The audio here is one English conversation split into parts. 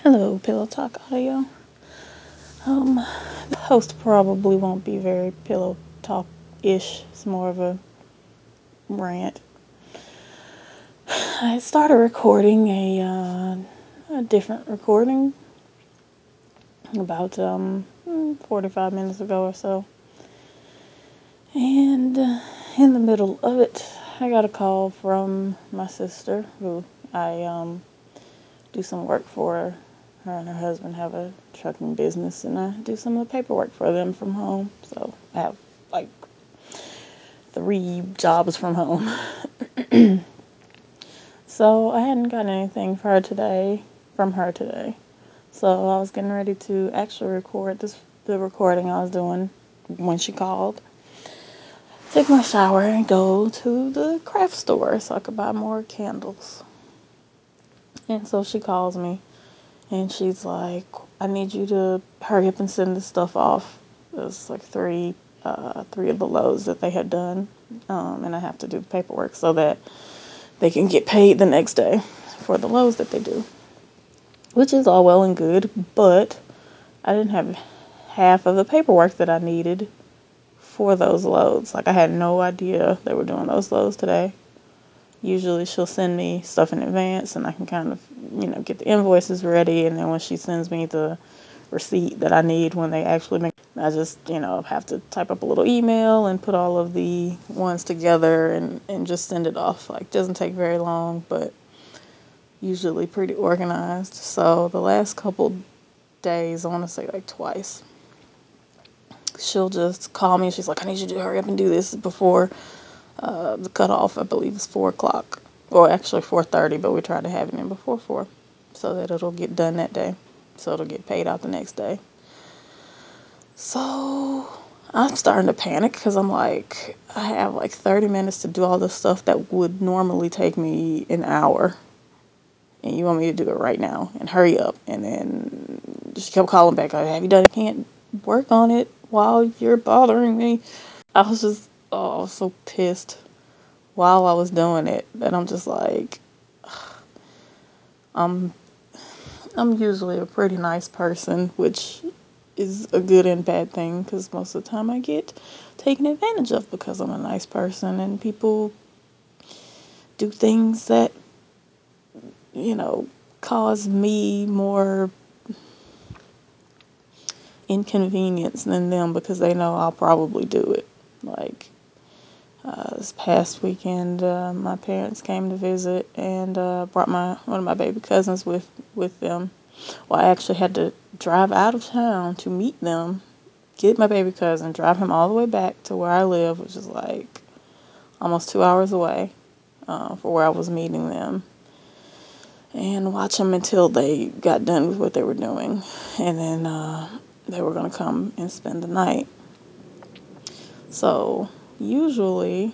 Hello, Pillow Talk Audio. The host probably won't be very Pillow Talk-ish. It's more of a rant. I started recording a different recording about 45 minutes ago or so. And in the middle of it, I got a call from my sister, who I do some work for. Her and her husband have a trucking business, and I do some of the paperwork for them from home. So I have like 3 jobs from home. So I hadn't gotten anything from her today. So I was getting ready to actually record the recording I was doing when she called. Take my shower and go to the craft store so I could buy more candles. And so she calls me. And she's like, I need you to hurry up and send this stuff off. It was like three of the loads that they had done. And I have to do the paperwork so that they can get paid the next day for the loads that they do. Which is all well and good, but I didn't have half of the paperwork that I needed for those loads. Like, I had no idea they were doing those loads today. Usually she'll send me stuff in advance and I can kind of, get the invoices ready. And then when she sends me the receipt that I need when they actually make, I just, have to type up a little email and put all of the ones together and just send it off. Like, doesn't take very long, but usually pretty organized. So the last couple days, I want to say like twice, she'll just call me and she's like, I need you to hurry up and do this before the cutoff, I believe, is 4 o'clock. Or actually 4:30, but we try to have it in before 4 so that it'll get done that day. So it'll get paid out the next day. So I'm starting to panic because I'm like, I have like 30 minutes to do all this stuff that would normally take me an hour. And you want me to do it right now and hurry up. And then she kept calling back, like, have you done it? I can't work on it while you're bothering me. I was just, I was so pissed while I was doing it that I'm just like, I'm usually a pretty nice person, which is a good and bad thing because most of the time I get taken advantage of because I'm a nice person and people do things that, cause me more inconvenience than them because they know I'll probably do it. Like, this past weekend, my parents came to visit and brought one of my baby cousins with them. Well, I actually had to drive out of town to meet them, get my baby cousin, drive him all the way back to where I live, which is like almost 2 hours away, for where I was meeting them, and watch them until they got done with what they were doing, and then they were going to come and spend the night. So usually,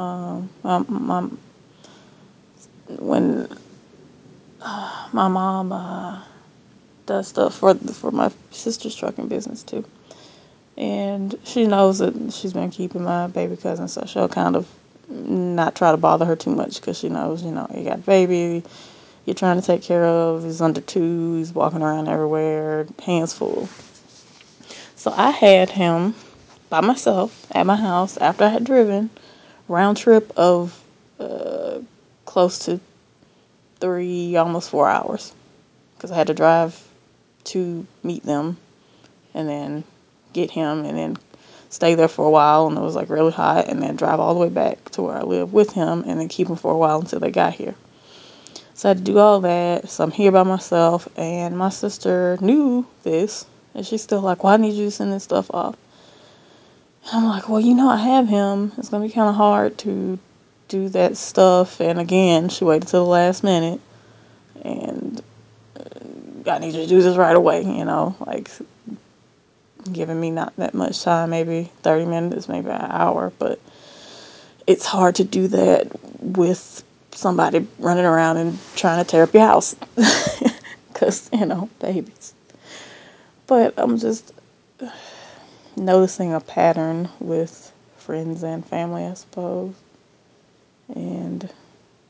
when my mom does stuff for my sister's trucking business too, and she knows that she's been keeping my baby cousin, so she'll kind of not try to bother her too much because she knows, you got a baby you're trying to take care of. He's under 2. He's walking around everywhere, hands full. So I had him by myself at my house after I had driven round trip of close to 3, almost 4 hours, because I had to drive to meet them and then get him and then stay there for a while, and it was like really hot, and then drive all the way back to where I live with him and then keep him for a while until they got here. So I had to do all that. So I'm here by myself, and my sister knew this, and she's still like, well, I need you to send this stuff off. And I'm like, well, I have him. It's going to be kind of hard to do that stuff. And again, she waited till the last minute, and I need you to do this right away, like giving me not that much time, maybe 30 minutes, maybe an hour, but it's hard to do that with somebody running around and trying to tear up your house because, babies. But I'm just noticing a pattern with friends and family, I suppose. And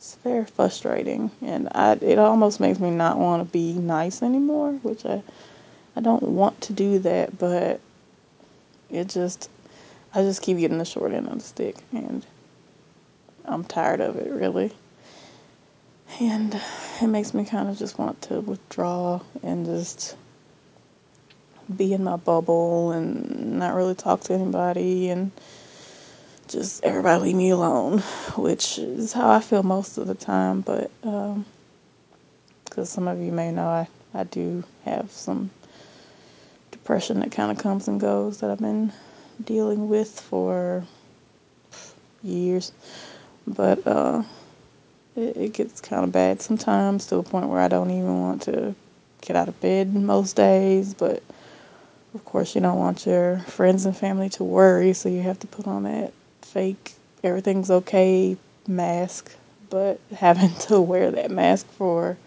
It's very frustrating, and it almost makes me not want to be nice anymore, which I don't want to do that, but it just I just keep getting the short end of the stick, and I'm tired of it, really. And it makes me kind of just want to withdraw and just be in my bubble and not really talk to anybody and just everybody leave me alone, which is how I feel most of the time. But because some of you may know, I do have some depression that kind of comes and goes that I've been dealing with for years. But it gets kind of bad sometimes, to a point where I don't even want to get out of bed most days. But of course, you don't want your friends and family to worry, so you have to put on that fake everything's okay mask. But having to wear that mask for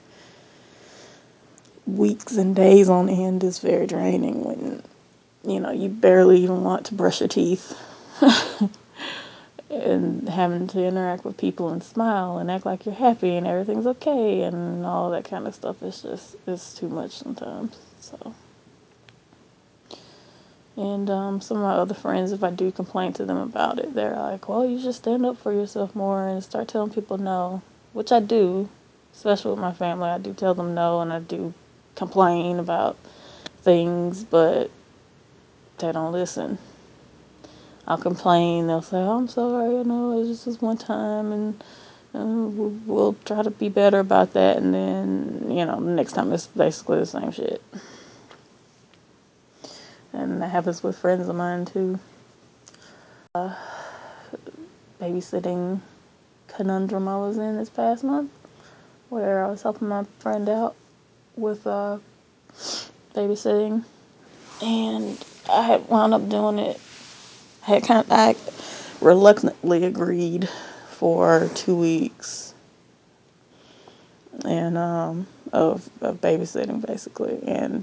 weeks and days on end is very draining when, you barely even want to brush your teeth. And having to interact with people and smile and act like you're happy and everything's okay and all that kind of stuff is just, it's too much sometimes. So, and some of my other friends, if I do complain to them about it, they're like, well, you should stand up for yourself more and start telling people no, which I do, especially with my family. I do tell them no, and I do complain about things, but they don't listen. I'll complain, they'll say, oh, I'm sorry, it was just this one time, and we'll try to be better about that, and then, the next time it's basically the same shit. And that happens with friends of mine, too. Babysitting conundrum I was in this past month, where I was helping my friend out with babysitting, and I had wound up doing it. I reluctantly agreed for 2 weeks, and of babysitting, basically, and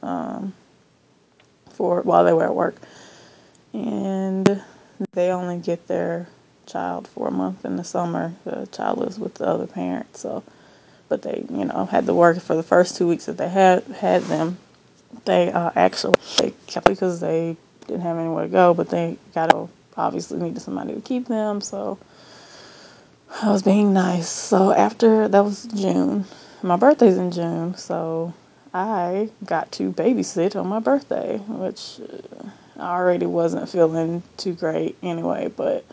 for while they were at work, and they only get their child for a month in the summer. The child lives with the other parent, so, but they, had to work for the first 2 weeks that they had them. They actually they kept it because they didn't have anywhere to go, but they obviously needed somebody to keep them, so I was being nice. So after that was June, my birthday's in June, so I got to babysit on my birthday, which I already wasn't feeling too great anyway, but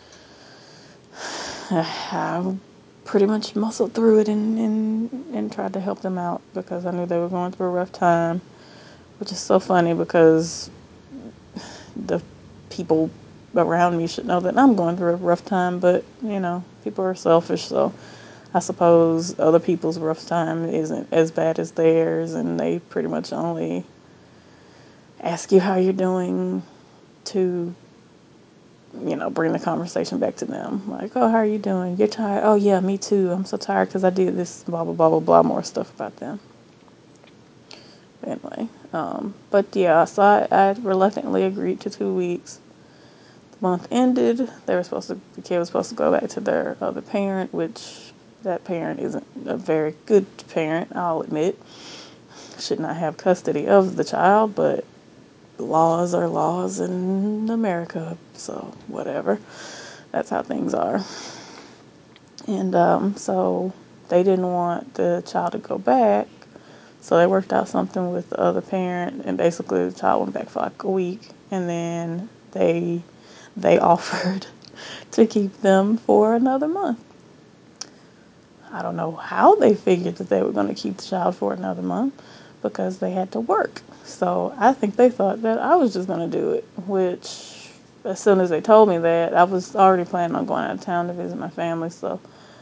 I pretty much muscled through it and tried to help them out because I knew they were going through a rough time, which is so funny because the people around me should know that I'm going through a rough time, but, people are selfish, so I suppose other people's rough time isn't as bad as theirs, and they pretty much only ask you how you're doing to, bring the conversation back to them. Like, oh, how are you doing? You're tired? Oh, yeah, me too. I'm so tired because I did this, blah, blah, blah, blah, blah, more stuff about them. Anyway, but yeah, so I reluctantly agreed to 2 weeks. The month ended. The kid was supposed to go back to their other parent, which that parent isn't a very good parent, I'll admit. Should not have custody of the child, but laws are laws in America, so whatever. That's how things are. And so they didn't want the child to go back, so they worked out something with the other parent, and basically the child went back for like a week, and then they offered to keep them for another month. I don't know how they figured that they were going to keep the child for another month, because they had to work. So I think they thought that I was just going to do it, which as soon as they told me that, I was already planning on going out of town to visit my family. So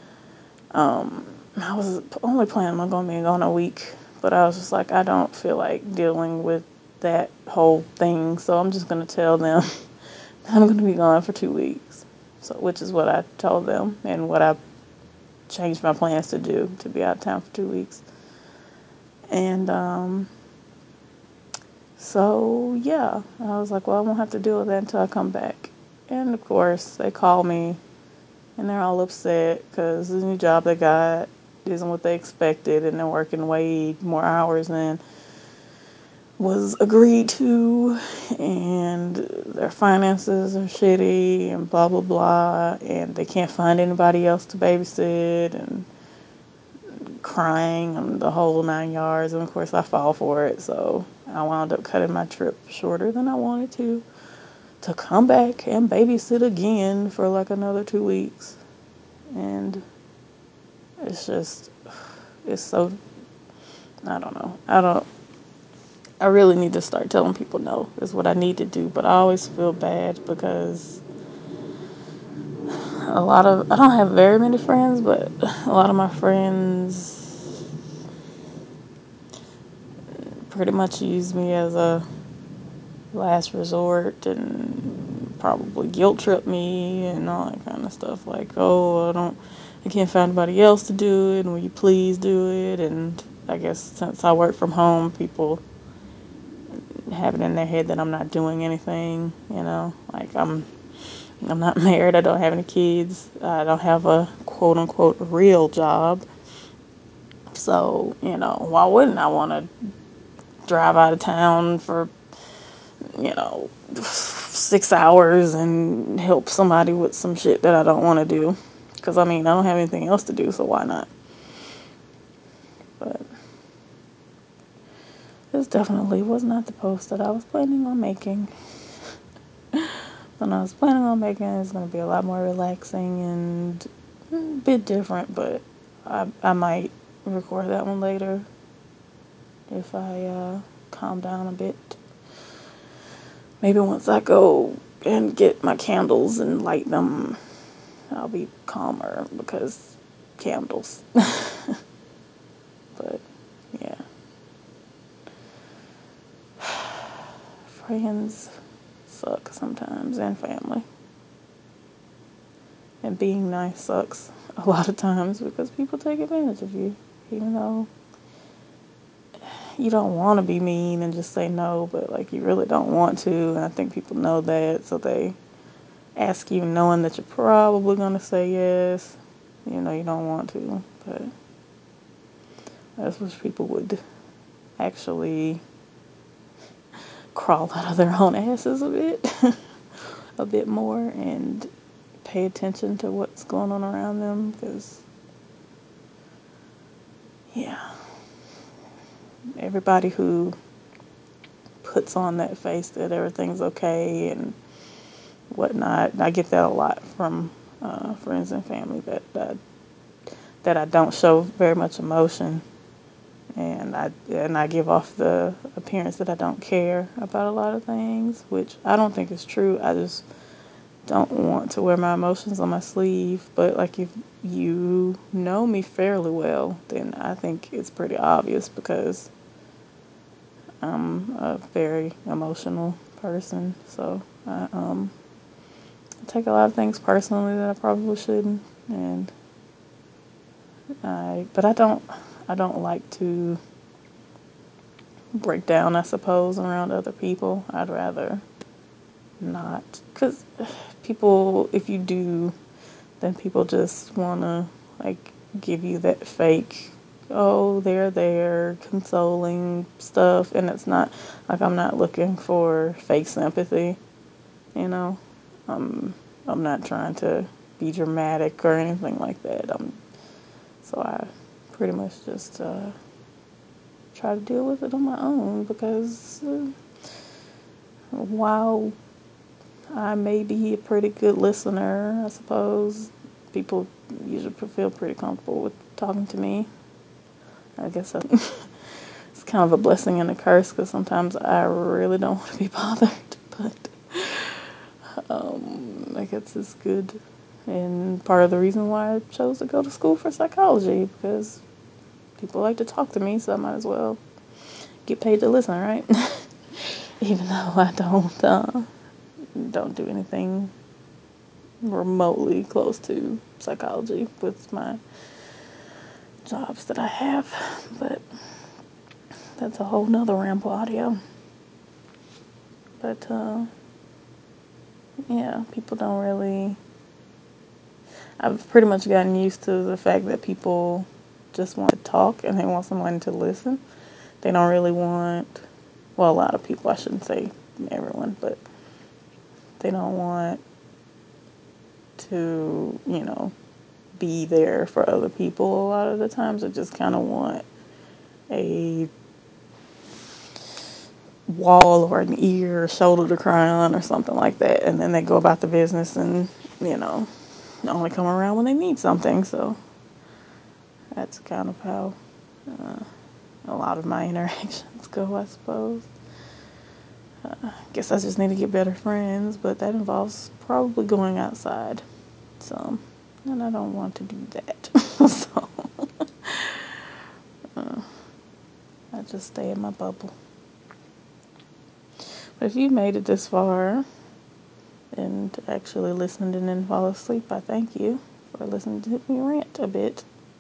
I was only planning on being gone a week, but I was just like, I don't feel like dealing with that whole thing. So I'm just going to tell them I'm going to be gone for 2 weeks. So, which is what I told them and what I changed my plans to do, to be out of town for 2 weeks. And so yeah, I was like, well, I won't have to deal with that until I come back. And of course, they called me and they're all upset because the new job they got isn't what they expected, and they're working way more hours than was agreed to, and their finances are shitty, and blah blah blah, and they can't find anybody else to babysit, and crying and the whole 9 yards. And of course, I fall for it, so I wound up cutting my trip shorter than I wanted to come back and babysit again for like another 2 weeks. And it's just, it's so, I don't know. I really need to start telling people no is what I need to do, but I always feel bad because I don't have very many friends, but a lot of my friends pretty much use me as a last resort and probably guilt trip me and all that kind of stuff. Like, oh, I can't find anybody else to do it, and will you please do it? And I guess since I work from home, people have it in their head that I'm not doing anything, like I'm not married, I don't have any kids, I don't have a quote unquote real job. So, why wouldn't I want to drive out of town for, 6 hours and help somebody with some shit that I don't want to do? Because, I don't have anything else to do, so why not? But this definitely was not the post that I was planning on making. When I was planning on making it's going to be a lot more relaxing and a bit different, but I might record that one later if I calm down a bit. Maybe once I go and get my candles and light them, I'll be calmer because candles. But, yeah. Friends suck sometimes, and family. And being nice sucks a lot of times because people take advantage of you, even though you don't want to be mean and just say no, but like you really don't want to. And I think people know that, so they ask you knowing that you're probably going to say yes. You don't want to, but I just wish people would actually crawl out of their own asses a bit, a bit more, and pay attention to what's going on around them, because, yeah, everybody who puts on that face that everything's okay and whatnot, I get that a lot from friends and family that I don't show very much emotion, and I give off the appearance that I don't care about a lot of things, which I don't think is true. I just don't want to wear my emotions on my sleeve. But like, if you know me fairly well, then I think it's pretty obvious because I'm a very emotional person. So I take a lot of things personally that I probably shouldn't, and but I don't like to break down, I suppose, around other people. I'd rather not, because people, if you do, then people just want to like give you that fake, oh, they're there consoling stuff, and it's not like, I'm not looking for fake sympathy, you know. I'm not trying to be dramatic or anything like that. So I pretty much just try to deal with it on my own, because while I may be a pretty good listener, I suppose, people usually feel pretty comfortable with talking to me. I guess it's kind of a blessing and a curse, because sometimes I really don't want to be bothered, but I guess it's good. And part of the reason why I chose to go to school for psychology, because people like to talk to me, so I might as well get paid to listen, right? Even though I don't do anything remotely close to psychology with my jobs that I have, but that's a whole nother ramble audio. But yeah, people don't really, I've pretty much gotten used to the fact that people just want to talk and they want someone to listen. They don't really want, well, a lot of people, I shouldn't say everyone, but they don't want to, be there for other people a lot of the times. They just kind of want a wall or an ear or shoulder to cry on or something like that. And then they go about the business and, only come around when they need something. So that's kind of how a lot of my interactions go, I suppose. Guess I just need to get better friends, but that involves probably going outside. So, and I don't want to do that. So, I just stay in my bubble. But if you made it this far and actually listened and didn't fall asleep, I thank you for listening to me rant a bit.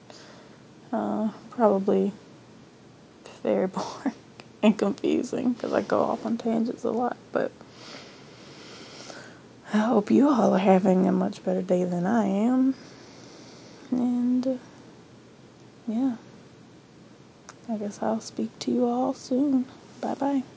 Probably very boring and confusing because I go off on tangents a lot, but I hope you all are having a much better day than I am. And yeah, I guess I'll speak to you all soon. Bye bye.